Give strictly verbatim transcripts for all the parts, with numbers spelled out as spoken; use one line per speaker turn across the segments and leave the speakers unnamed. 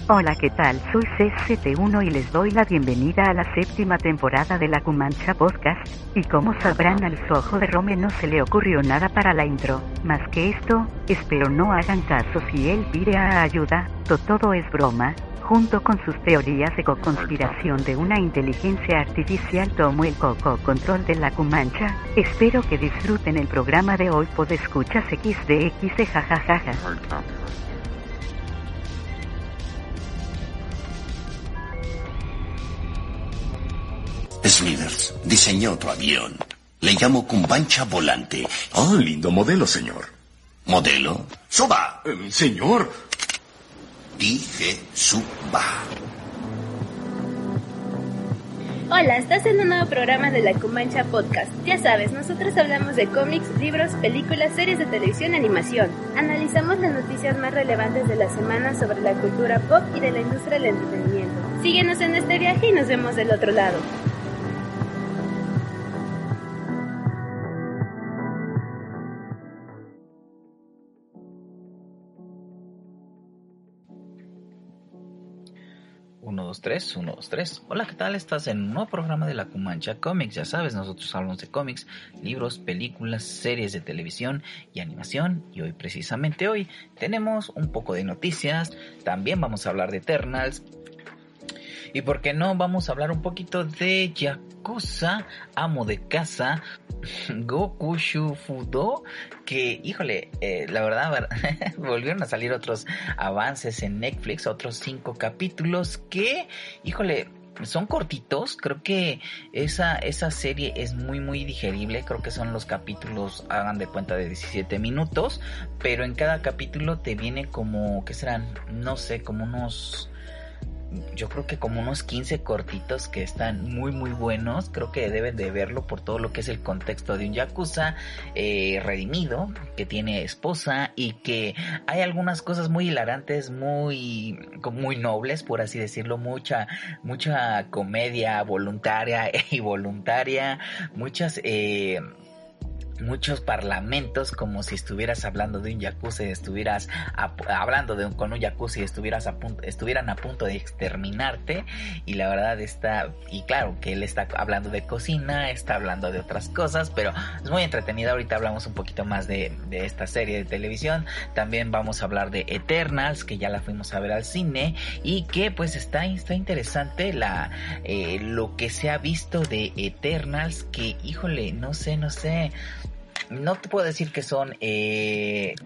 Hola, ¿qué tal? Soy C S T uno y les doy la bienvenida a la séptima temporada de La Cumancha Podcast, y como sabrán al Sojo de Rome no se le ocurrió nada para la intro, más que esto, espero no hagan caso si él pide a ayuda, to todo es broma. Junto con sus teorías de co-conspiración de una inteligencia artificial tomó el coco-control de la Cumancha. Espero que disfruten el programa de hoy. Podescuchas equis de equis de jajajaja.
Smithers diseñó otro avión. Le llamo Cumancha Volante.
Ah, lindo modelo, señor.
¿Modelo? ¡Suba!
Eh, señor...
Dije suba.
Hola, estás en un nuevo programa de La Cumancha Podcast. Ya sabes, nosotros hablamos de cómics, libros, películas, series de televisión y animación. Analizamos las noticias más relevantes de la semana sobre la cultura pop y de la industria del entretenimiento. Síguenos en este viaje y nos vemos del otro lado.
uno, dos, tres, uno, dos, tres. Hola, ¿qué tal? Estás en un nuevo programa de La Cumancha Comics. Ya sabes, nosotros hablamos de cómics, libros, películas, series de televisión y animación. Y hoy, precisamente hoy, tenemos un poco de noticias. También vamos a hablar de Eternals. Y por qué no, vamos a hablar un poquito de Yakuza, amo de casa, Goku Shufudo, que, híjole, eh, la verdad, volvieron a salir otros avances en Netflix, otros cinco capítulos que, híjole, son cortitos. Creo que esa, esa serie es muy muy digerible. Creo que son los capítulos, hagan de cuenta, de diecisiete minutos, pero en cada capítulo te viene como, ¿qué serán? No sé, como unos... yo creo que como unos quince cortitos que están muy muy buenos. Creo que deben de verlo por todo lo que es el contexto de un yakuza eh, redimido, que tiene esposa y que hay algunas cosas muy hilarantes, muy muy nobles, por así decirlo, mucha mucha comedia voluntaria e involuntaria, muchas eh, muchos parlamentos, como si estuvieras hablando de un yakuza y estuvieras a, hablando de un, con un yakuza y estuvieras a punto, estuvieran a punto de exterminarte. Y la verdad está, y claro que él está hablando de cocina, está hablando de otras cosas, pero es muy entretenido. Ahorita hablamos un poquito más de, de esta serie de televisión. También vamos a hablar de Eternals, que ya la fuimos a ver al cine y que pues está, está interesante la eh, lo que se ha visto de Eternals, que híjole, no sé, no sé no te puedo decir que son eh,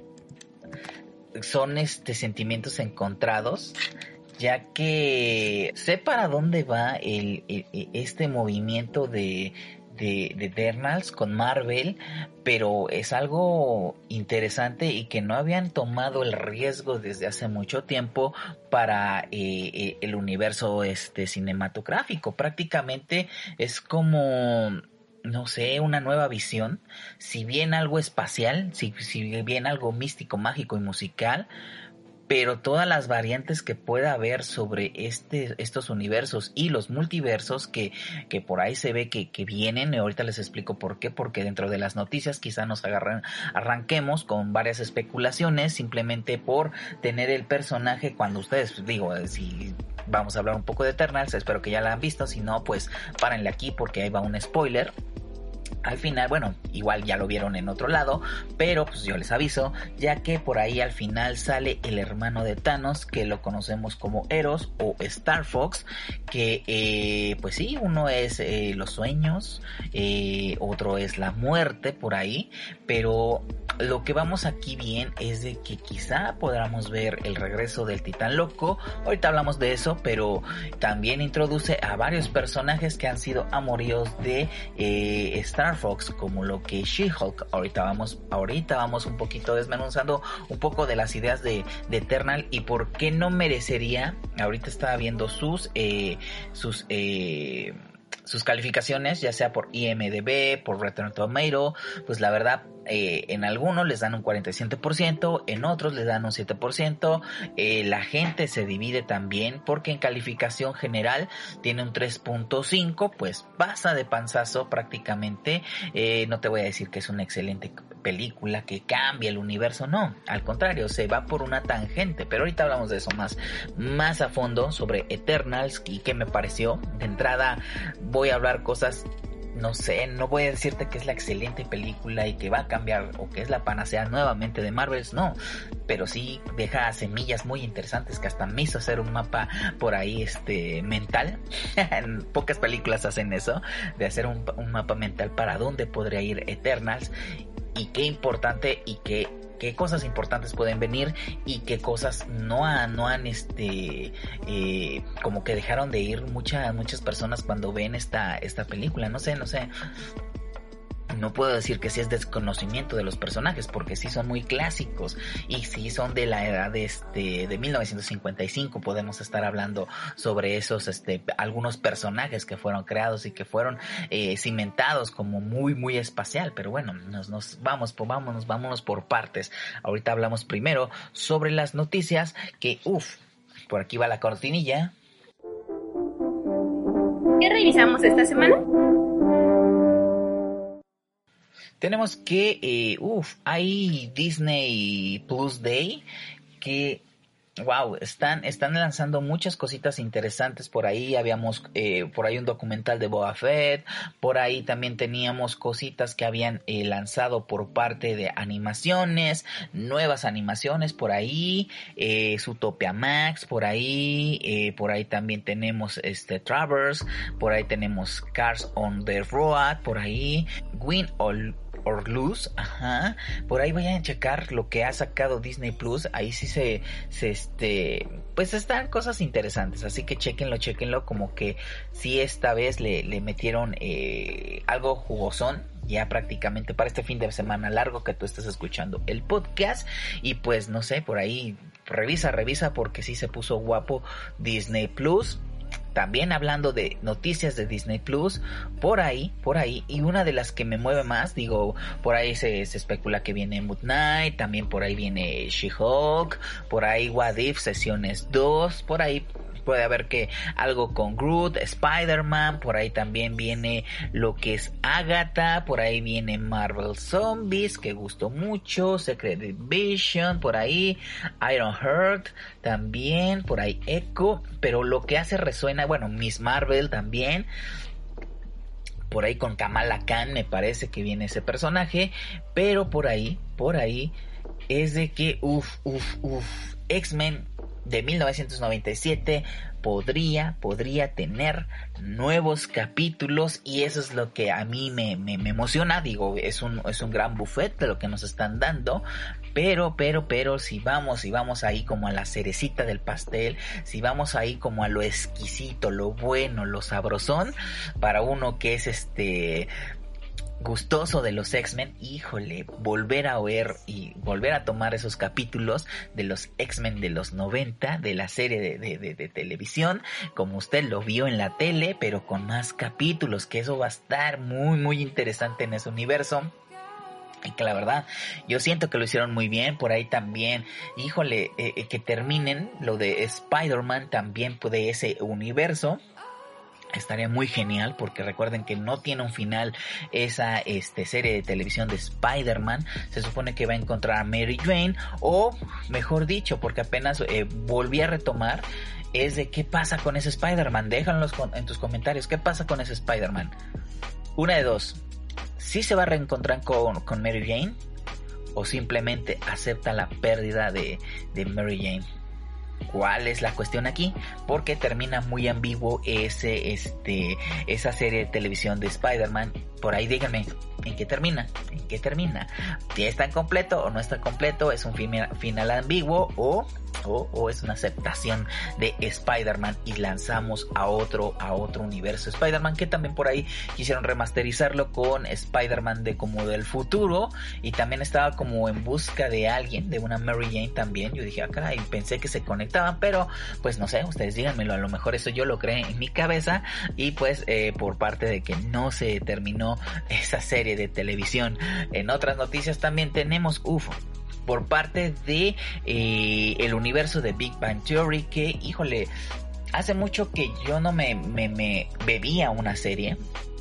son este sentimientos encontrados, ya que sé para dónde va el, el este movimiento de de, de Eternals con Marvel, pero es algo interesante y que no habían tomado el riesgo desde hace mucho tiempo para eh, el universo este cinematográfico. Prácticamente es como, no sé, una nueva visión, si bien algo espacial, si, si bien algo místico, mágico y musical, pero todas las variantes que pueda haber sobre este, estos universos y los multiversos que, que por ahí se ve que, que vienen. Y ahorita les explico por qué, porque dentro de las noticias quizá nos agarran, arranquemos con varias especulaciones simplemente por tener el personaje. Cuando ustedes, digo, si vamos a hablar un poco de Eternals, espero que ya la han visto, si no pues párenle aquí porque ahí va un spoiler. Al final, bueno, igual ya lo vieron en otro lado, pero pues yo les aviso, ya que por ahí al final sale el hermano de Thanos, que lo conocemos como Eros o Star Fox, que eh, pues sí, uno es eh, los sueños, eh, otro es la muerte por ahí, pero lo que vamos aquí bien es de que quizá podamos ver el regreso del Titán Loco. Ahorita hablamos de eso, pero también introduce a varios personajes que han sido amoríos de eh, Star Fox, como lo que She-Hulk. Ahorita vamos, ahorita vamos un poquito desmenuzando un poco de las ideas de, de Eternal y por qué no merecería. Ahorita estaba viendo sus eh, sus eh, sus calificaciones, ya sea por I M D B, por Rotten Tomato. Pues la verdad, eh, en algunos les dan un cuarenta y siete por ciento, en otros les dan un siete por ciento. Eh, la gente se divide también porque en calificación general tiene un tres punto cinco, pues pasa de panzazo prácticamente. Eh, no te voy a decir que es una excelente película que cambia el universo, no, al contrario, se va por una tangente, pero ahorita hablamos de eso más, más a fondo sobre Eternals y qué me pareció. De entrada voy a hablar cosas, no sé, no voy a decirte que es la excelente película y que va a cambiar o que es la panacea nuevamente de Marvels, no, pero sí deja semillas muy interesantes que hasta me hizo hacer un mapa por ahí este mental. Pocas películas hacen eso, de hacer un, un mapa mental para dónde podría ir Eternals y qué importante y qué qué cosas importantes pueden venir y qué cosas no han, no han este eh, como que dejaron de ir muchas muchas personas cuando ven esta esta película. No sé, no sé. No puedo decir que sí es desconocimiento de los personajes, porque sí son muy clásicos y sí son de la edad de este de mil novecientos cincuenta y cinco. Podemos estar hablando sobre esos este algunos personajes que fueron creados y que fueron eh, cimentados como muy muy espacial, pero bueno, nos nos vamos por vámonos vámonos por partes. Ahorita hablamos primero sobre las noticias que uff, por aquí va la cortinilla.
¿Qué revisamos esta semana?
Tenemos que, eh, uff, hay Disney Plus Day que, wow, están, están lanzando muchas cositas interesantes por ahí. Habíamos, eh, por ahí un documental de Boba Fett, por ahí también teníamos cositas que habían eh, lanzado por parte de animaciones, nuevas animaciones por ahí, eh, Zootopia Max por ahí, eh, por ahí también tenemos este Travers, por ahí tenemos Cars on the Road, por ahí, Win or or Lose, ajá, por ahí vayan a checar lo que ha sacado Disney Plus, ahí sí se, se este, pues están cosas interesantes, así que chequenlo, chequenlo, como que sí esta vez le, le metieron eh, algo jugosón, ya prácticamente para este fin de semana largo que tú estás escuchando el podcast, y pues no sé, por ahí revisa, revisa, porque sí se puso guapo Disney Plus. También hablando de noticias de Disney Plus, por ahí, por ahí, y una de las que me mueve más, digo, por ahí se, se especula que viene Moon Knight, también por ahí viene She-Hulk, por ahí What If Sesiones dos, por ahí puede haber que algo con Groot, Spider-Man, por ahí también viene lo que es Agatha, por ahí viene Marvel Zombies, que gustó mucho, Secret Invasion, por ahí Ironheart, también por ahí Echo, pero lo que hace resuena, bueno, Miss Marvel también, por ahí con Kamala Khan me parece que viene ese personaje, pero por ahí, por ahí es de que uff, uff, uff, X-Men de mil novecientos noventa y siete podría, podría tener nuevos capítulos, y eso es lo que a mí me, me, me emociona. Digo, es un, es un gran buffet de lo que nos están dando, pero, pero, pero si vamos, si vamos ahí como a la cerecita del pastel, si vamos ahí como a lo exquisito, lo bueno, lo sabrosón, para uno que es este gustoso de los X-Men, híjole, volver a oír y volver a tomar esos capítulos de los X-Men de los noventa, de la serie de, de, de, de televisión, como usted lo vio en la tele, pero con más capítulos, que eso va a estar muy, muy interesante en ese universo. Y que la verdad, yo siento que lo hicieron muy bien. Por ahí también, híjole, eh, que terminen lo de Spider-Man también de ese universo. Estaría muy genial, porque recuerden que no tiene un final esa este, serie de televisión de Spider-Man. Se supone que va a encontrar a Mary Jane, o mejor dicho, porque apenas eh, volví a retomar, es de qué pasa con ese Spider-Man. Déjanos en tus comentarios, ¿qué pasa con ese Spider-Man? Una de dos, ¿sí se va a reencontrar con, con Mary Jane, o simplemente acepta la pérdida de, de Mary Jane? ¿Cuál es la cuestión aquí? Porque termina muy ambiguo ese, este, esa serie de televisión de Spider-Man. Por ahí díganme, ¿en qué termina? ¿En qué termina? ¿Ya está completo o no está completo? ¿Es un final, final ambiguo o, o, o es una aceptación de Spider-Man y lanzamos a otro, a otro universo Spider-Man? Que también por ahí quisieron remasterizarlo con Spider-Man de como del futuro, y también estaba como en busca de alguien, de una Mary Jane también. Yo dije, ah, caray, pensé que se conectaban, pero pues no sé, ustedes díganmelo, a lo mejor eso yo lo creé en mi cabeza, y pues eh, por parte de que no se terminó veintiuno esa serie de televisión. En otras noticias también tenemos U F O por parte de eh, el universo de Big Bang Theory, que híjole, hace mucho que yo no me, me, me bebía una serie.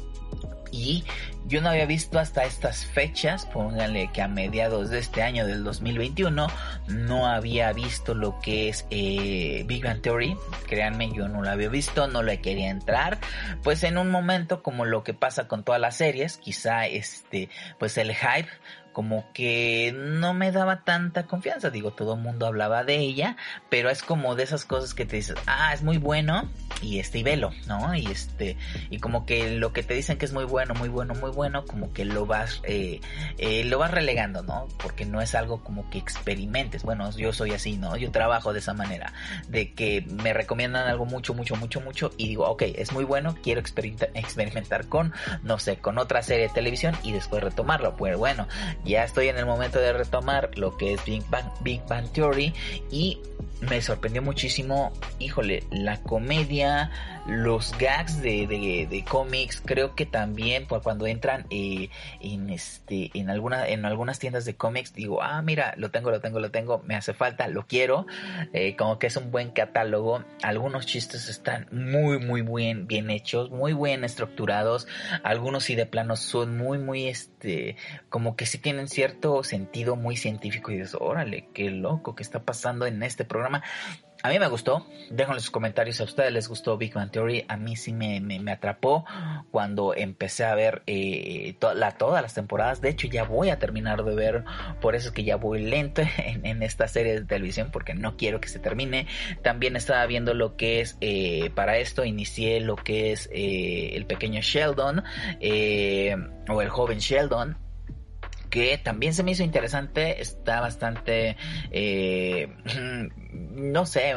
Y yo no había visto hasta estas fechas, pónganle que a mediados de este año del dos mil veintiuno, no había visto lo que es eh, Big Bang Theory. Créanme, yo no lo había visto, no le quería entrar. Pues en un momento como lo que pasa con todas las series, quizá este, pues el hype como que no me daba tanta confianza. Digo, todo el mundo hablaba de ella, pero es como de esas cosas que te dices, ah, es muy bueno, y este, y velo, ¿no? Y este, y como que lo que te dicen que es muy bueno, muy bueno, muy bueno, como que lo vas, eh, eh, lo vas relegando, ¿no? Porque no es algo como que experimentes. Bueno, yo soy así, ¿no? Yo trabajo de esa manera, de que me recomiendan algo mucho, mucho, mucho, mucho, y digo, ok, es muy bueno, quiero experimentar, experimentar con, no sé, con otra serie de televisión, y después retomarlo. Pues bueno, ya estoy en el momento de retomar lo que es Big Bang, Big Bang Theory, y me sorprendió muchísimo, híjole, la comedia, los gags de, de, de cómics. Creo que también pues, cuando entran eh, en este en alguna en algunas tiendas de cómics, digo, ah, mira, lo tengo, lo tengo, lo tengo, me hace falta, lo quiero. Eh, como que es un buen catálogo. Algunos chistes están muy, muy bien, bien hechos, muy bien estructurados. Algunos sí de plano son muy, muy, este, como que sí tienen cierto sentido muy científico. Y dices, órale, qué loco que está pasando en este programa. A mí me gustó, déjenme sus comentarios si a ustedes les gustó Big Bang Theory. A mí sí me, me, me atrapó cuando empecé a ver eh, to- la, todas las temporadas. De hecho ya voy a terminar de ver, por eso es que ya voy lento en, en esta serie de televisión, porque no quiero que se termine. También estaba viendo lo que es, eh, para esto inicié lo que es eh, el pequeño Sheldon, eh, o el joven Sheldon, que también se me hizo interesante. Está bastante, eh, no sé,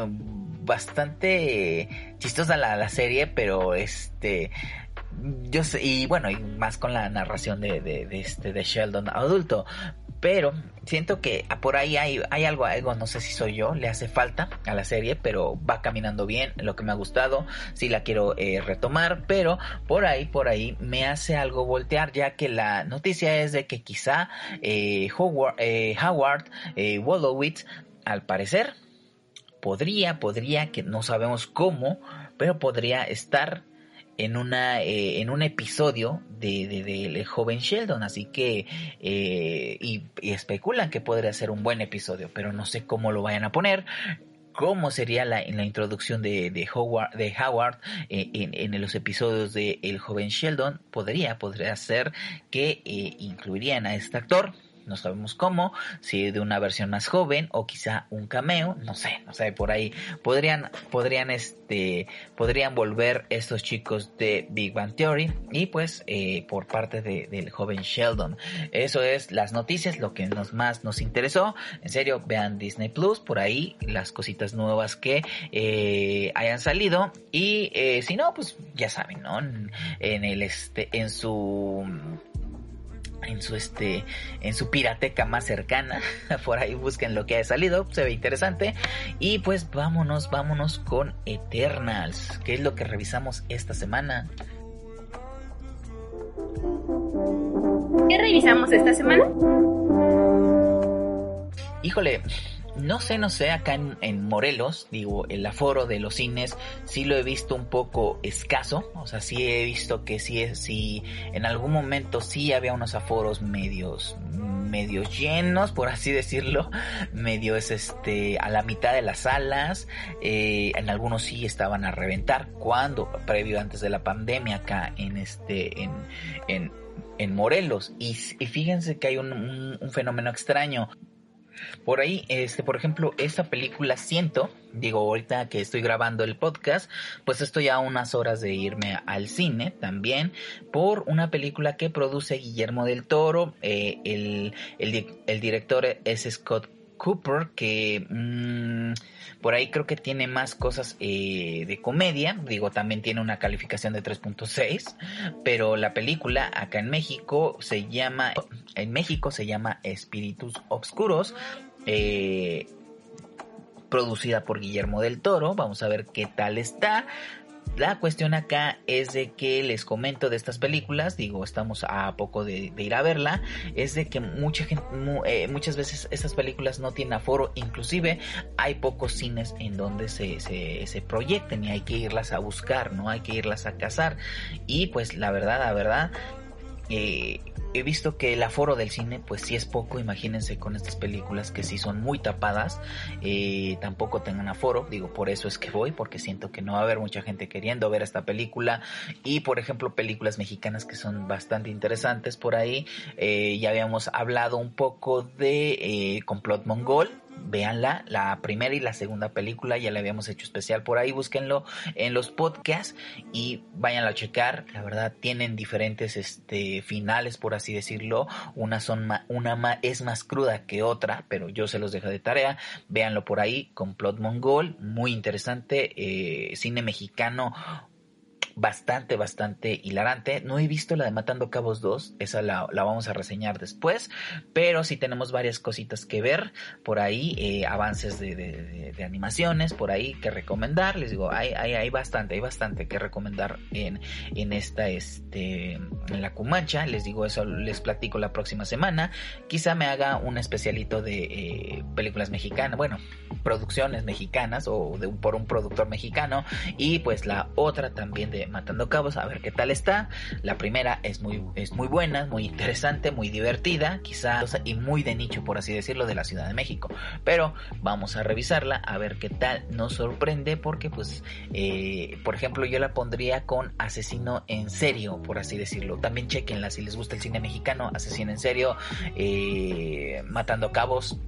bastante chistosa la, la serie, pero este, yo sé, y bueno, y más con la narración de, de, de este, de Sheldon adulto. Pero siento que por ahí hay, hay algo, algo, no sé si soy yo, le hace falta a la serie, pero va caminando bien, lo que me ha gustado, sí la quiero eh, retomar, pero por ahí, por ahí me hace algo voltear, ya que la noticia es de que quizá eh, Howard, eh, Howard eh, Wolowitz, al parecer, podría, podría, que no sabemos cómo, pero podría estar en una eh, en un episodio de, de, de el joven Sheldon, así que eh, y, y especulan que podría ser un buen episodio, pero no sé cómo lo vayan a poner, cómo sería la, en la introducción de, de Howard, de Howard eh, en, en los episodios de El joven Sheldon. Podría, podría ser que eh, incluirían a este actor. No sabemos cómo, si de una versión más joven o quizá un cameo, no sé, no sé, por ahí podrían, podrían, este, podrían volver estos chicos de Big Bang Theory y pues eh, por parte de, del joven Sheldon. Eso es las noticias, lo que nos más nos interesó. En serio, vean Disney Plus, por ahí las cositas nuevas que eh, hayan salido y eh, si no, pues ya saben, ¿no? En, en el este, en su en su este en su pirateca más cercana, por ahí busquen lo que haya salido, se ve interesante. Y pues vámonos, vámonos con Eternals, que es lo que revisamos esta semana.
¿Qué revisamos esta semana?
Híjole, no sé, no sé, acá en, en Morelos, digo, el aforo de los cines sí lo he visto un poco escaso, o sea, sí he visto que sí, sí en algún momento sí había unos aforos medios, medios llenos, por así decirlo, medios este, a la mitad de las salas, eh, en algunos sí estaban a reventar, cuando, previo antes de la pandemia acá en este, en, en, en Morelos, y, y fíjense que hay un, un, un fenómeno extraño. Por ahí, este, por ejemplo, esta película Siento, digo, ahorita que estoy grabando el podcast, pues estoy a unas horas de irme al cine también, por una película que produce Guillermo del Toro, eh, el, el, el director es Scott Cooper, que mmm, por ahí creo que tiene más cosas eh, de comedia, digo, también tiene una calificación de tres punto seis, pero la película acá en México se llama, en México se llama Espíritus Obscuros, eh, producida por Guillermo del Toro. Vamos a ver qué tal está. La cuestión acá es de que les comento de estas películas, digo, estamos a poco de, de ir a verla, es de que mucha gente, mu, eh, muchas veces estas películas no tienen aforo, inclusive hay pocos cines en donde se, se, se proyecten y hay que irlas a buscar, ¿no? Hay que irlas a cazar y pues la verdad, la verdad, eh, he visto que el aforo del cine pues sí es poco. Imagínense con estas películas que sí son muy tapadas, eh, tampoco tengan aforo, digo, por eso es que voy, porque siento que no va a haber mucha gente queriendo ver esta película. Y por ejemplo películas mexicanas que son bastante interesantes por ahí, eh, ya habíamos hablado un poco de eh, Complot Mongol. Véanla, la primera y la segunda película, ya la habíamos hecho especial por ahí, búsquenlo en los podcasts y váyanlo a checar. La verdad tienen diferentes este finales, por así decirlo, una son ma, una ma, es más cruda que otra, pero yo se los dejo de tarea. Véanlo por ahí, Complot Mongol, muy interesante, eh, cine mexicano bastante, bastante hilarante. No he visto la de Matando Cabos dos, esa la, la vamos a reseñar después, pero sí tenemos varias cositas que ver por ahí, eh, avances de, de, de, de animaciones por ahí que recomendar. Les digo, hay, hay, hay bastante, hay bastante que recomendar en, en esta, este, en la Cumancha. Les digo, eso les platico la próxima semana. Quizá me haga un especialito de eh, películas mexicanas, bueno, producciones mexicanas o de, por un productor mexicano, y pues la otra también de Matando Cabos, a ver qué tal está. La primera es muy, es muy buena, muy interesante, muy divertida, quizás, y muy de nicho, por así decirlo, de la Ciudad de México, pero vamos a revisarla a ver qué tal nos sorprende, porque pues eh, por ejemplo yo la pondría con Asesino en Serio, por así decirlo. También chequenla si les gusta el cine mexicano, Asesino en Serio, eh, Matando Cabos.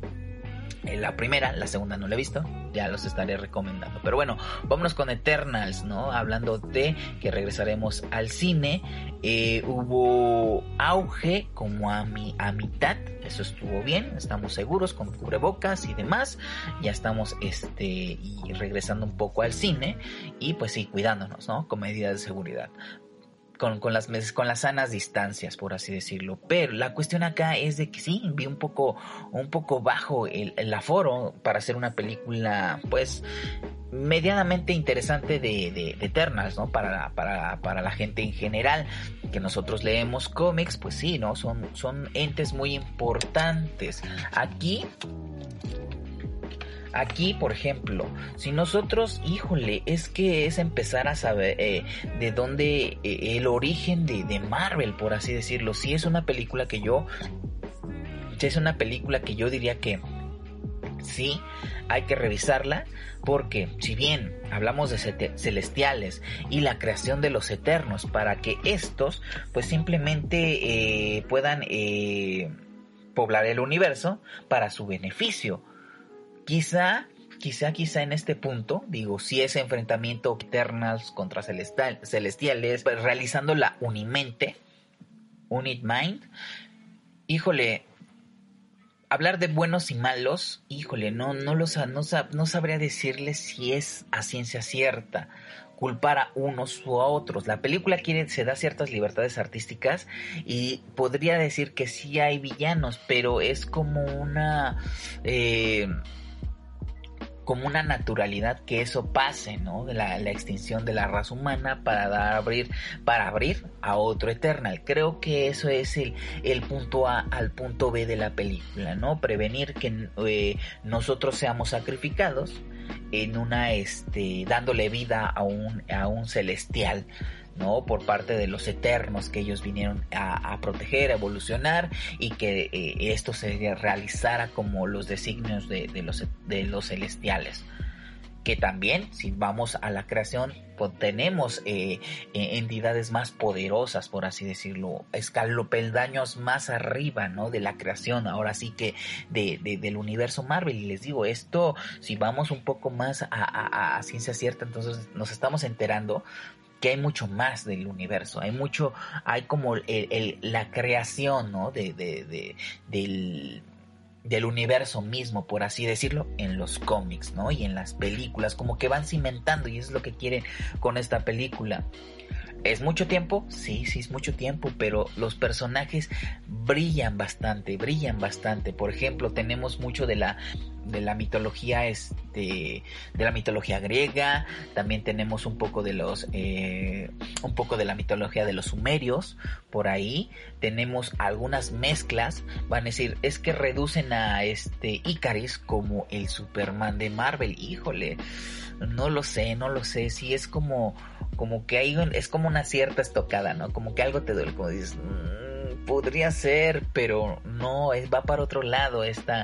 La primera, la segunda no la he visto, ya los estaré recomendando. Pero bueno, vámonos con Eternals, ¿no? Hablando de que regresaremos al cine, eh, hubo auge como a, mi, a mitad, eso estuvo bien, estamos seguros con cubrebocas y demás, ya estamos este y regresando un poco al cine y pues sí, cuidándonos, ¿no? Con medidas de seguridad. Con, con, las, con las sanas distancias, por así decirlo. Pero la cuestión acá es de que sí, vi un poco, un poco bajo el, el aforo para hacer una película, pues, medianamente interesante de, de, de Eternals, ¿no? Para, para, para la gente en general, que nosotros leemos cómics, pues sí, ¿no? Son, son entes muy importantes. Aquí... Aquí, por ejemplo, si nosotros, híjole, es que es empezar a saber eh, de dónde eh, el origen de, de Marvel, por así decirlo. Si es una película que yo, si es una película que yo diría que sí, hay que revisarla, porque si bien hablamos de celestiales y la creación de los eternos para que estos, pues simplemente eh, puedan eh, poblar el universo para su beneficio. Quizá, quizá, quizá en este punto, digo, si ese enfrentamiento Eternals contra celestial, celestiales, pues, realizando la Unimente, Unit Mind, híjole, hablar de buenos y malos, híjole, no, no, los, no, no sabría decirles si es a ciencia cierta culpar a unos o a otros. La película quiere, se da ciertas libertades artísticas y podría decir que sí hay villanos, pero es como una... Eh, como una naturalidad que eso pase, ¿no? De la, la extinción de la raza humana para dar abrir, para abrir a otro Eternal. Creo que eso es el, el punto A al punto B de la película, ¿no? Prevenir que eh, nosotros seamos sacrificados en una, este, dándole vida a un, a un celestial, ¿no? Por parte de los eternos que ellos vinieron a, a proteger, a evolucionar, y que eh, esto se realizara como los designios de, de, los, de los celestiales. Que también, si vamos a la creación, pues tenemos eh, eh, entidades más poderosas, por así decirlo, escalopeldaños más arriba, ¿no? De la creación, ahora sí que de, de, del universo Marvel. Y les digo, esto, si vamos un poco más a, a, a ciencia cierta, entonces nos estamos enterando que hay mucho más del universo, hay mucho, hay como el, el, la creación, ¿no? De, de, de, del, del universo mismo, por así decirlo, en los cómics, ¿no? Y en las películas, como que van cimentando, y eso es lo que quieren con esta película. ¿Es mucho tiempo? Sí, sí es mucho tiempo, pero los personajes brillan bastante, brillan bastante. Por ejemplo, tenemos mucho de la de la mitología este de la mitología griega. También tenemos un poco de los eh, un poco de la mitología de los sumerios por ahí. Tenemos algunas mezclas, van a decir, es que reducen a este Icaris como el Superman de Marvel. Híjole, no lo sé, no lo sé, sí es como como que hay, es como una cierta estocada, ¿no? Como que algo te duele, como dices, mmm, podría ser, pero no, es, va para otro lado, esta,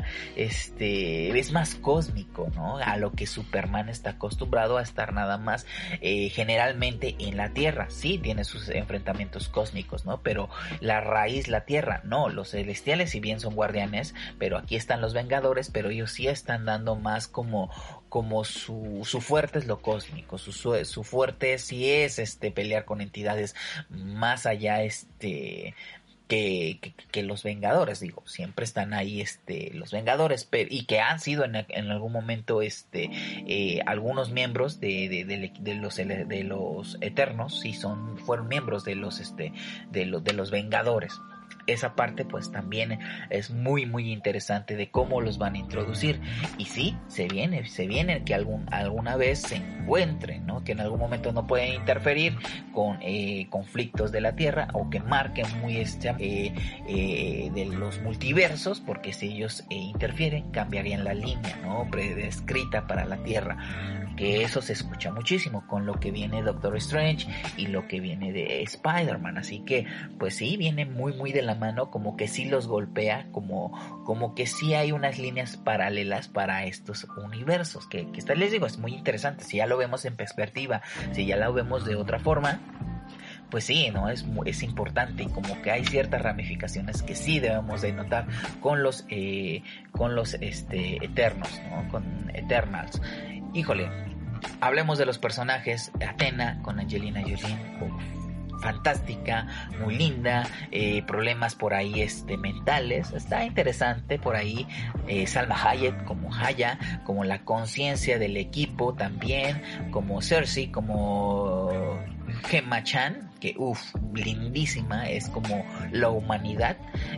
este, es más cósmico, ¿no? A lo que Superman está acostumbrado a estar nada más, eh, generalmente en la Tierra. Sí, tiene sus enfrentamientos cósmicos, ¿no? Pero la raíz, la Tierra, no, los celestiales si bien son guardianes, pero aquí están los Vengadores, pero ellos sí están dando más como como su, su fuerte es lo cósmico, su, su, su fuerte sí es este pelear con entidades más allá este que, que, que los Vengadores, digo, siempre están ahí este los Vengadores, pero, y que han sido en, en algún momento este eh, algunos miembros de, de, de, de los de los Eternos, sí son fueron miembros de los este de los de los Vengadores. Esa parte pues también es muy muy interesante de cómo los van a introducir, y sí, se viene, se viene que algún, alguna vez se encuentren, ¿no? Que en algún momento no pueden interferir con eh, conflictos de la Tierra, o que marquen muy este eh, eh, de los multiversos, porque si ellos eh, interfieren cambiarían la línea, ¿no? Predescrita para la Tierra, que eso se escucha muchísimo con lo que viene Doctor Strange y lo que viene de Spider-Man, así que pues sí, viene muy muy de la mano, como que sí los golpea, como, como que sí hay unas líneas paralelas para estos universos, que, que les digo, es muy interesante, si ya lo vemos en perspectiva, si ya lo vemos de otra forma, pues sí, ¿no? Es, es importante, y como que hay ciertas ramificaciones que sí debemos de notar con los, eh, con los este, Eternos, ¿no? Con Eternals. Híjole, hablemos de los personajes. Athena con Angelina Jolie, uf, fantástica, muy linda, eh, problemas por ahí este mentales, está interesante por ahí. eh, Salma Hayek como Haya, como la conciencia del equipo también, como Cersei, como Gemma Chan, que uff, lindísima, es como la humanidad,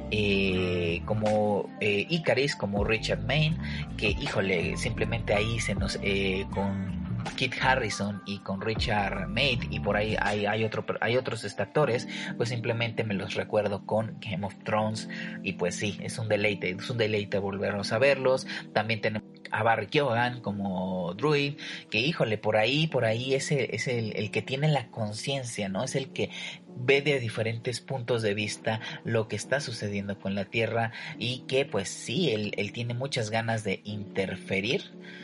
eh, como eh, Icaris, como Richard Maine, que híjole, simplemente ahí se nos eh, con Kit Harrison y con Richard Maid, y por ahí hay, hay, otro, hay otros actores, pues simplemente me los recuerdo con Game of Thrones, y pues sí, es un deleite, es un deleite volverlos a verlos. También tenemos a Barry Keoghan como Druid, que híjole, por ahí, por ahí es el, es el, el que tiene la conciencia, ¿no? Es el que ve de diferentes puntos de vista lo que está sucediendo con la Tierra, y que pues sí, él, él tiene muchas ganas de interferir.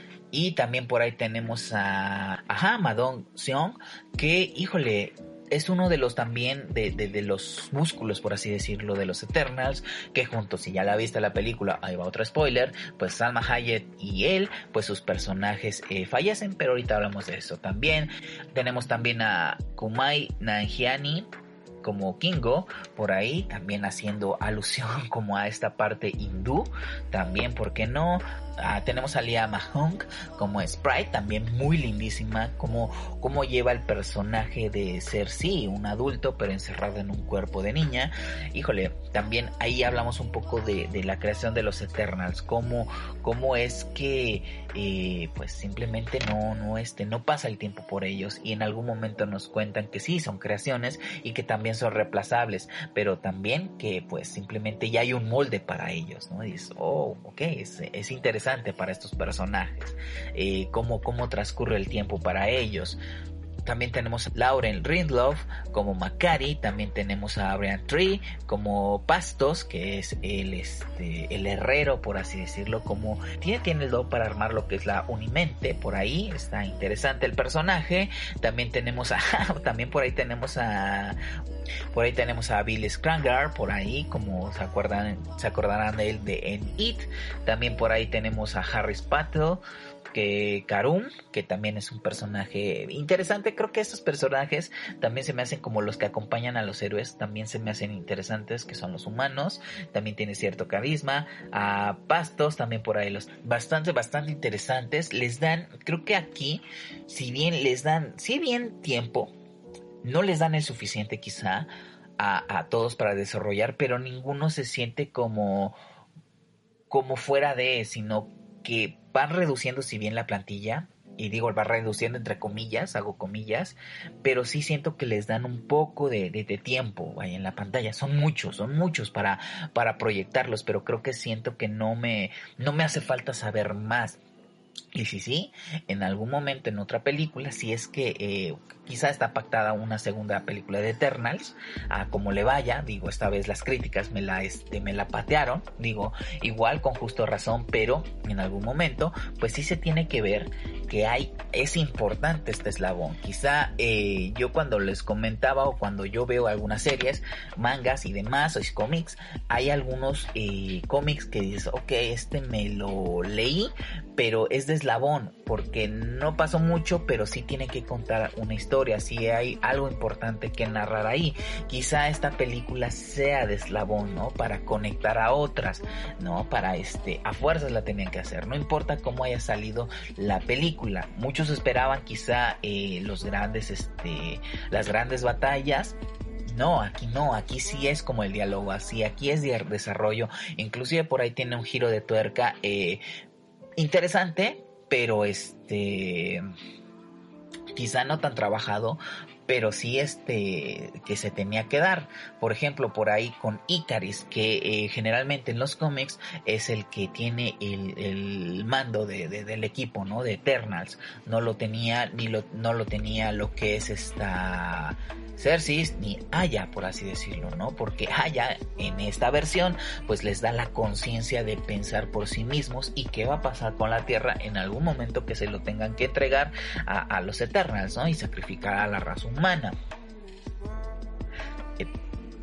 Y también por ahí tenemos a, a Madong Seong, que híjole, es uno de los también de, de, de los músculos, por así decirlo, de los Eternals, que juntos, si ya la viste la película, ahí va otro spoiler, pues Salma Hayek y él, pues sus personajes eh, fallecen, pero ahorita hablamos de eso también. Tenemos también a Kumail Nanjiani como Kingo, por ahí también haciendo alusión como a esta parte hindú, también, ¿por qué no? Ah, tenemos a Lia Mahong como Sprite, también muy lindísima, como, como lleva el personaje de ser, sí, un adulto, pero encerrado en un cuerpo de niña. Híjole, también ahí hablamos un poco de, de la creación de los Eternals, cómo, cómo es que eh, pues simplemente no, no, este, no pasa el tiempo por ellos, y en algún momento nos cuentan que sí, son creaciones y que también son reemplazables, pero también que pues simplemente ya hay un molde para ellos, ¿no? Y dices, oh, ok, es, es interesante para estos personajes, eh, cómo, cómo transcurre el tiempo para ellos. También tenemos a Lauren Ridloff como Makari, también tenemos a Brian Tree como Pastos, que es el, este, el herrero, por así decirlo, como tiene, tiene el don para armar lo que es la Unimente, por ahí está interesante el personaje. También tenemos a, también por ahí tenemos a, por ahí tenemos a Bill Skarsgård, por ahí, como se acuerdan, se acordarán de él de en It. También por ahí tenemos a Harris Patel, que Karun, que también es un personaje interesante. Creo que estos personajes también se me hacen como los que acompañan a los héroes, también se me hacen interesantes, que son los humanos, también tiene cierto carisma. A Pastos también por ahí los bastante, bastante interesantes, les dan, creo que aquí, si bien les dan, si bien tiempo, no les dan el suficiente quizá a, a todos para desarrollar, pero ninguno se siente como, como fuera de, sino que van reduciendo si bien la plantilla, y digo, va reduciendo entre comillas, hago comillas, pero sí siento que les dan un poco de, de, de tiempo ahí en la pantalla. Son muchos, son muchos para, para proyectarlos, pero creo que siento que no me, no me hace falta saber más. Y si sí, en algún momento en otra película, si es que eh, quizá está pactada una segunda película de Eternals, a como le vaya, digo, esta vez las críticas me la, este, me la patearon, digo, igual con justo razón, pero en algún momento, pues sí se tiene que ver que hay, es importante este eslabón. Quizá eh, yo cuando les comentaba o cuando yo veo algunas series, mangas y demás, o cómics, hay algunos eh, cómics que dices, ok, este me lo leí, pero es de eslabón, porque no pasó mucho, pero sí tiene que contar una historia, sí hay algo importante que narrar ahí. Quizá esta película sea de eslabón, ¿no? Para conectar a otras, ¿no? Para este, a fuerzas la tenían que hacer, no importa cómo haya salido la película. Muchos esperaban quizá eh, los grandes, este, las grandes batallas. No, aquí no, aquí sí es como el diálogo, así, aquí es de desarrollo, inclusive por ahí tiene un giro de tuerca eh, interesante, pero este quizá no tan trabajado, pero sí este que se tenía que dar. Por ejemplo, por ahí con Ikaris, que eh, generalmente en los cómics es el que tiene el, el mando de, de, del equipo, ¿no? De Eternals. No lo tenía, ni lo, no lo tenía lo que es esta Cersei, ni Aya, por así decirlo, ¿no? Porque Aya en esta versión pues les da la conciencia de pensar por sí mismos y qué va a pasar con la Tierra en algún momento que se lo tengan que entregar a, a los Eternals, ¿no? Y sacrificar a la raza humana. Eh,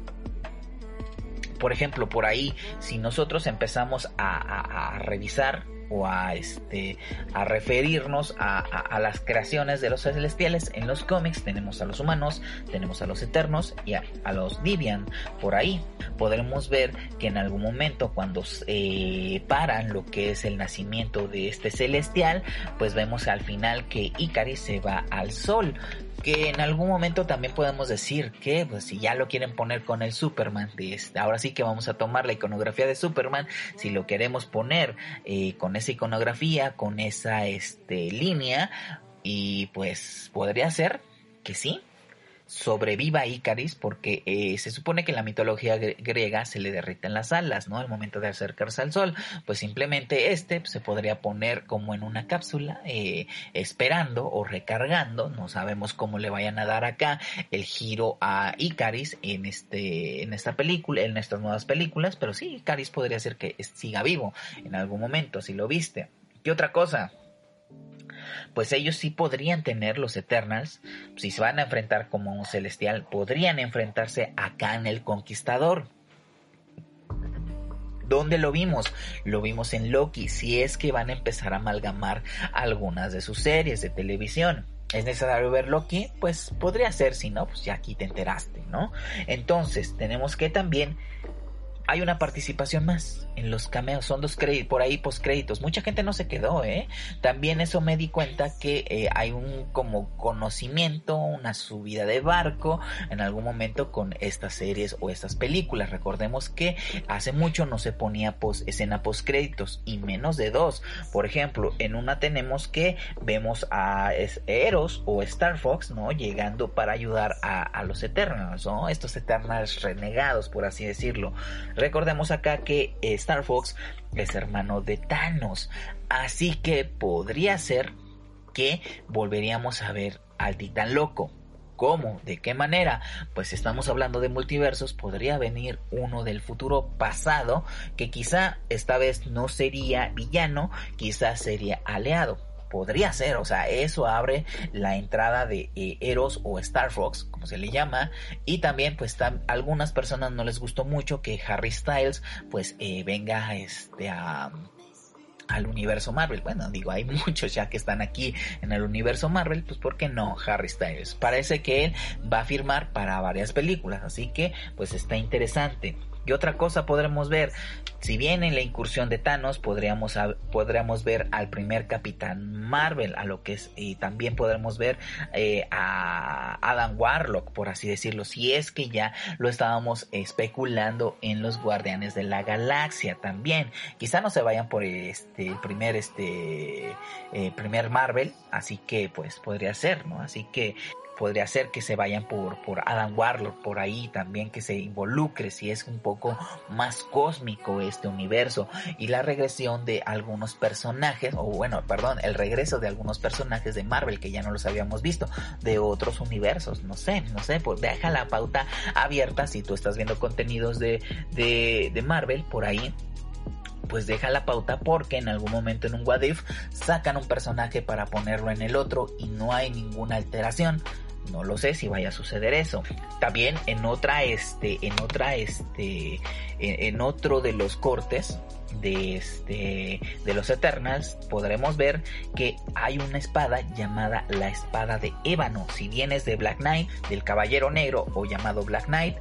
por ejemplo, por ahí, si nosotros empezamos a, a, a revisar o a este a referirnos a, a, a las creaciones de los celestiales en los cómics, tenemos a los humanos, tenemos a los eternos y a, a los Divian. Por ahí podremos ver que en algún momento cuando eh, paran lo que es el nacimiento de este celestial, pues vemos al final que Ikaris se va al sol, que en algún momento también podemos decir que pues si ya lo quieren poner con el Superman de este, ahora sí que vamos a tomar la iconografía de Superman, si lo queremos poner eh, con esa iconografía, con esa este línea, y pues podría ser que sí sobreviva Ikaris, porque eh, se supone que en la mitología gre- griega se le derriten las alas, ¿no? Al momento de acercarse al sol, pues simplemente este pues, se podría poner como en una cápsula, eh, esperando o recargando. No sabemos cómo le vayan a dar acá el giro a Ikaris en este, en esta película, en estas nuevas películas, pero sí, Ikaris podría ser que siga vivo en algún momento, si lo viste. ¿Qué otra cosa? Pues ellos sí podrían tener los Eternals, si se van a enfrentar como un celestial, podrían enfrentarse a Khan el Conquistador. ¿Dónde lo vimos? Lo vimos en Loki, si es que van a empezar a amalgamar algunas de sus series de televisión. ¿Es necesario ver Loki? Pues podría ser, si no, pues ya aquí te enteraste, ¿no? Entonces, tenemos que también hay una participación más en los cameos, son dos créditos, por ahí postcréditos. Mucha gente no se quedó, ¿eh? También eso me di cuenta que eh, hay un como conocimiento, una subida de barco en algún momento con estas series o estas películas. Recordemos que hace mucho no se ponía post, escena postcréditos, y menos de dos. Por ejemplo, en una tenemos que vemos a Eros o Star Fox, ¿no? Llegando para ayudar a, a los Eternals, ¿no? Estos Eternals renegados, por así decirlo. Recordemos acá que Star Fox es hermano de Thanos, así que podría ser que volveríamos a ver al Titán Loco. ¿Cómo? ¿De qué manera? Pues estamos hablando de multiversos, podría venir uno del futuro pasado, que quizá esta vez no sería villano, quizá sería aliado. Podría ser, o sea, eso abre la entrada de eh, Eros o Star Fox, como se le llama. Y también pues a algunas personas no les gustó mucho que Harry Styles pues eh, venga este a... al universo Marvel. Bueno, digo, hay muchos ya que están aquí en el universo Marvel, pues ¿por qué no Harry Styles? Parece que él va a firmar para varias películas, así que pues está interesante. ¿Qué otra cosa podremos ver? Si bien en la incursión de Thanos podríamos, podríamos ver al primer Capitán Marvel, a lo que es, y también podremos ver eh, a Adam Warlock, por así decirlo, si es que ya lo estábamos especulando en los Guardianes de la Galaxia también. Quizá no se vayan por este el primer este eh, primer Marvel, así que pues podría ser, ¿no? Así que podría ser que se vayan por, por Adam Warlock, por ahí también, que se involucre si es un poco más cósmico este universo, y la regresión de algunos personajes, o bueno, perdón, el regreso de algunos personajes de Marvel que ya no los habíamos visto, de otros universos, no sé, no sé, pues deja la pauta abierta. Si tú estás viendo contenidos de, de, de Marvel por ahí, pues deja la pauta, porque en algún momento en un What If sacan un personaje para ponerlo en el otro y no hay ninguna alteración. No lo sé si vaya a suceder eso. También en otra este, en otra este, en, en otro de los cortes de este, de los Eternals, podremos ver que hay una espada llamada la espada de ébano. Si bien es de Black Knight, del Caballero Negro, o llamado Black Knight,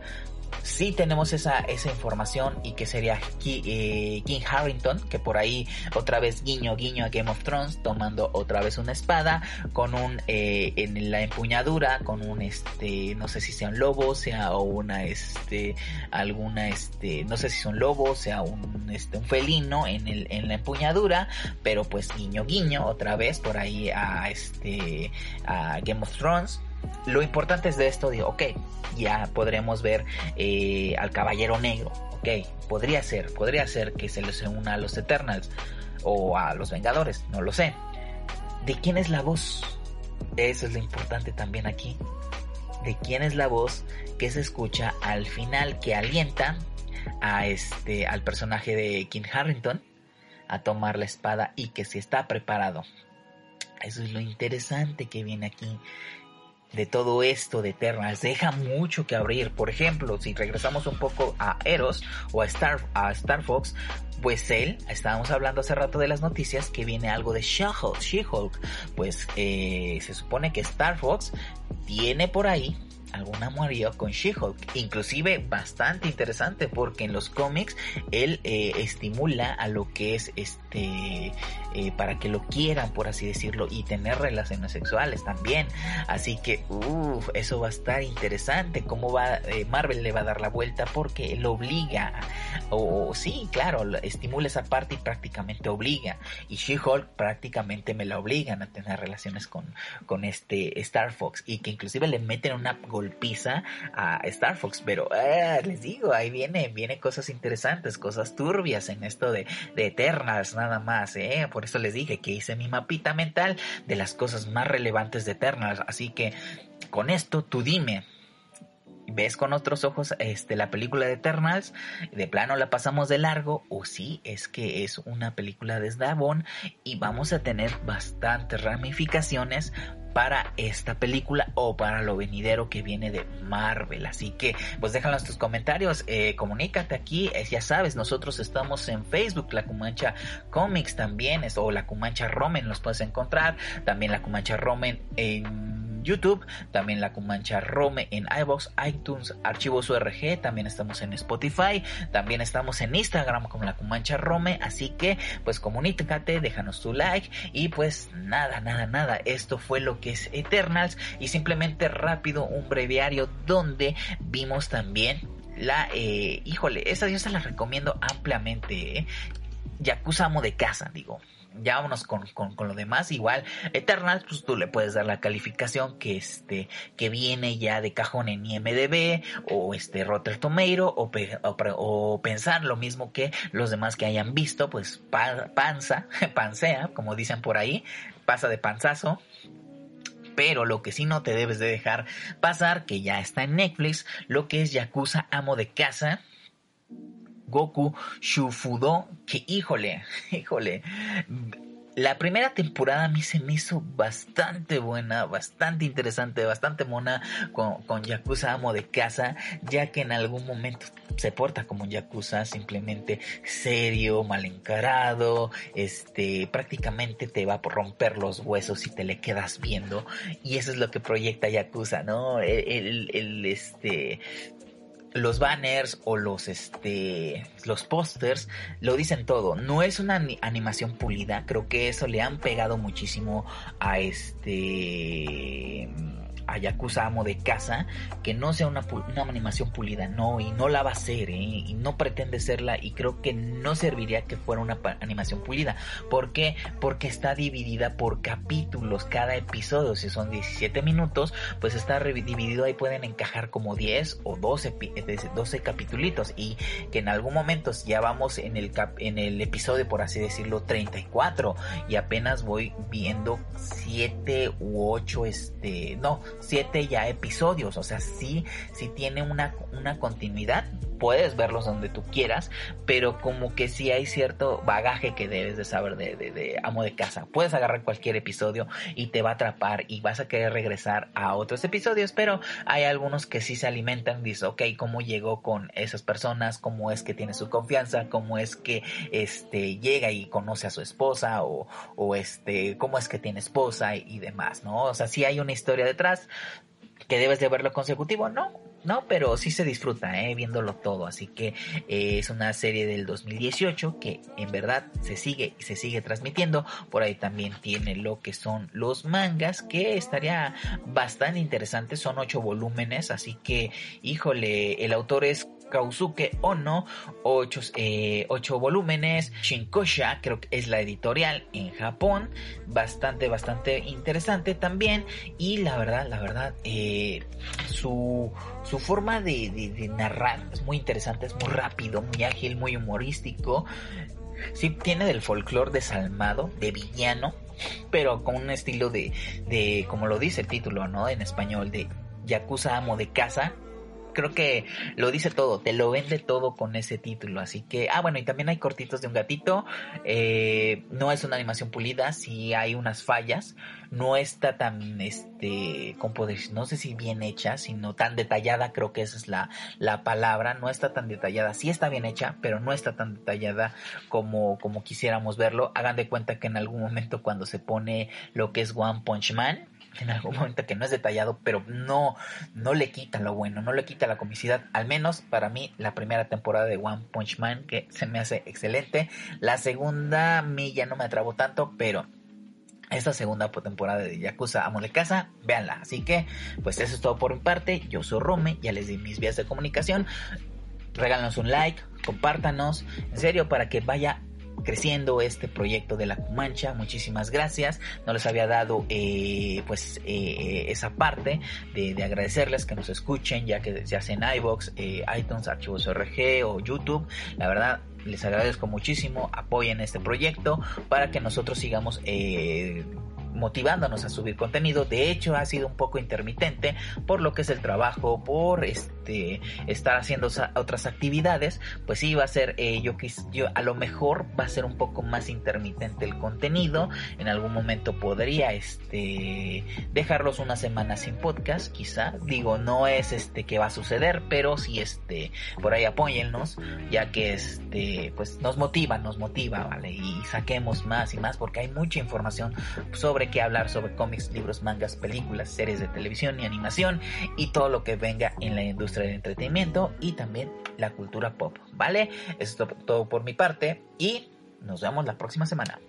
sí tenemos esa, esa información, y que sería Ki, eh, Kit Harington, que por ahí otra vez guiño guiño a Game of Thrones, tomando otra vez una espada con un eh, en la empuñadura, con un este, no sé si sea un lobo, sea o una este, alguna este, no sé si es un lobo, sea un este, un felino en el, en la empuñadura, pero pues guiño guiño otra vez por ahí a este, a Game of Thrones. Lo importante es de esto, digo, ok, ya podremos ver eh, al Caballero Negro, ok, podría ser, podría ser que se les una a los Eternals o a los Vengadores, no lo sé. ¿De quién es la voz? Eso es lo importante también aquí. ¿De quién es la voz que se escucha al final, que alienta a este, al personaje de Kit Harington a tomar la espada, y que si está preparado? Eso es lo interesante que viene aquí. De todo esto de Eternals deja mucho que abrir. Por ejemplo, si regresamos un poco a Eros o a Star, a Star Fox, pues él, estábamos hablando hace rato de las noticias que viene algo de She-Hulk, She-Hulk. Pues eh, se supone que Star Fox tiene por ahí algún amorío con She-Hulk, inclusive bastante interesante, porque en los cómics él eh, estimula a lo que es este eh, para que lo quieran, por así decirlo, y tener relaciones sexuales también. Así que uff, eso va a estar interesante, cómo va eh, Marvel le va a dar la vuelta, porque lo obliga, o, o sí, claro, estimula esa parte y prácticamente obliga, y She-Hulk prácticamente me la obligan a tener relaciones con, con este Star Fox, y que inclusive le meten una golpiza a Star Fox, pero eh, les digo, ahí viene, viene cosas interesantes, cosas turbias en esto de, de Eternals, nada más, eh, por eso les dije que hice mi mapita mental de las cosas más relevantes de Eternals. Así que con esto tú dime, ¿ves con otros ojos este, la película de Eternals? ¿De plano la pasamos de largo? ¿O sí es que es una película de eslabón y vamos a tener bastantes ramificaciones para esta película o para lo venidero que viene de Marvel? Así que pues déjanos tus comentarios, eh, comunícate aquí, eh, ya sabes, nosotros estamos en Facebook, La Cumancha Comics también, es, o La Cumancha Romen, los puedes encontrar, también La Cumancha Romen en YouTube, también La Cumancha Rome en iVoox, iTunes, Archivos U R G, también estamos en Spotify, también estamos en Instagram como La Cumancha Rome. Así que pues comunícate, déjanos tu like, y pues nada, nada, nada, esto fue lo que es Eternals, y simplemente rápido un breviario donde vimos también la, eh, híjole, esta yo se la recomiendo ampliamente, eh, Yakuza Amo de Casa, digo. Ya vámonos con, con, con lo demás. Igual Eternals, pues tú le puedes dar la calificación que este que viene ya de cajón en I M D B o este Rotten Tomato, o, pe, o, o pensar lo mismo que los demás que hayan visto, pues pa, panza, pansea, como dicen por ahí, pasa de panzazo. Pero lo que sí no te debes de dejar pasar, que ya está en Netflix, lo que es Yakuza Amo de Casa, Goku Shufudo, que híjole, híjole, la primera temporada a mí se me hizo bastante buena, bastante interesante, bastante mona con, con Yakuza Amo de Casa, ya que en algún momento se porta como un Yakuza, simplemente serio, mal encarado, este, prácticamente te va a romper los huesos si te le quedas viendo, y eso es lo que proyecta Yakuza, ¿no? El, el, el este... los banners o los este los pósters lo dicen todo. No es una animación pulida, creo que eso le han pegado muchísimo a este a Yakuza Amo de Casa, que no sea una, una animación pulida, no, y no la va a ser, ¿eh? Y no pretende serla, y creo que no serviría que fuera una animación pulida. ¿Por qué? Porque está dividida por capítulos, cada episodio, si son diecisiete minutos, pues está dividido, ahí pueden encajar como diez o doce, doce capitulitos, y que en algún momento ya vamos en el, cap, en el episodio, por así decirlo, treinta y cuatro, y apenas voy viendo siete u ocho, este, no, siete ya episodios, o sea, sí, sí tiene una, una continuidad, puedes verlos donde tú quieras, pero como que sí hay cierto bagaje que debes de saber de, de, de Amo de Casa. Puedes agarrar cualquier episodio y te va a atrapar y vas a querer regresar a otros episodios, pero hay algunos que sí se alimentan, dices, ok, ¿cómo llegó con esas personas? ¿Cómo es que tiene su confianza? ¿Cómo es que este llega y conoce a su esposa? O, o este, ¿cómo es que tiene esposa? Y, y demás, ¿no? O sea, sí hay una historia detrás. ¿Que debes de verlo consecutivo? No, no, pero sí se disfruta, ¿eh? Viéndolo todo. Así que eh, es una serie del dos mil dieciocho que en verdad se sigue y se sigue transmitiendo. Por ahí también tiene lo que son los mangas, que estaría bastante interesante. Son ocho volúmenes, así que, híjole, el autor es Kausuke Ono, ocho, eh, ocho volúmenes. Shinkosha, creo que es la editorial en Japón, bastante, bastante interesante también. Y la verdad, la verdad, eh, su, su forma de, de, de narrar es muy interesante, es muy rápido, muy ágil, muy humorístico. Sí, tiene del folclore desalmado, de villano, pero con un estilo de, de, como lo dice el título, ¿no? En español, de Yakuza Amo de Casa. Creo que lo dice todo, te lo vende todo con ese título, así que, ah bueno, y también hay cortitos de un gatito, eh, no es una animación pulida, sí hay unas fallas, no está tan, este, ¿cómo puedo decir? No sé si bien hecha, sino tan detallada, creo que esa es la, la palabra, no está tan detallada, sí está bien hecha, pero no está tan detallada como, como quisiéramos verlo. Hagan de cuenta que en algún momento cuando se pone lo que es One Punch Man, en algún momento que no es detallado, pero no, no le quita lo bueno, no le quita la comicidad, al menos para mí la primera temporada de One Punch Man, que se me hace excelente. La segunda a mí ya no me atrapó tanto, pero esta segunda temporada de Yakuza Amo de Casa, véanla. Así que, pues eso es todo por mi parte. Yo soy Rome, ya les di mis vías de comunicación. Regálanos un like, compártanos, en serio, para que vaya creciendo este proyecto de la Cumancha. Muchísimas gracias. No les había dado eh, pues eh, esa parte de, de agradecerles que nos escuchen, ya que se hace en iVoox, eh, iTunes, Archivos R G o YouTube. La verdad, les agradezco muchísimo. Apoyen este proyecto para que nosotros sigamos eh, motivándonos a subir contenido. De hecho, ha sido un poco intermitente por lo que es el trabajo, por este estar haciendo otras actividades. Pues sí, va a ser eh, yo, yo a lo mejor va a ser un poco más intermitente el contenido. En algún momento podría este dejarlos una semana sin podcast, quizá. Digo, no es este que va a suceder, pero sí este por ahí apóyennos, ya que este pues nos motiva, nos motiva, ¿vale? Y saquemos más y más, porque hay mucha información sobre qué hablar, sobre cómics, libros, mangas, películas, series de televisión y animación, y todo lo que venga en la industria del entretenimiento y también la cultura pop, ¿vale? Eso es todo por mi parte y nos vemos la próxima semana.